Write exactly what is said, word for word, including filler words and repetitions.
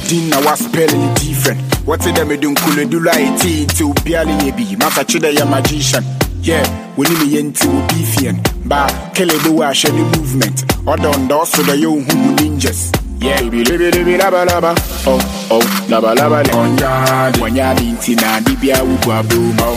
din na was spelling different. What in them do cool do like tea to barely be. Masa chida ya magician. Yeah, we need me into beefian. Ba kelebo wa shady movement. Order on the so the yo who ninjas. Yeah, baby, baby, baby, laba laba. Oh, oh, laba laba. Onya, onya, inti na dibia ukwa boom.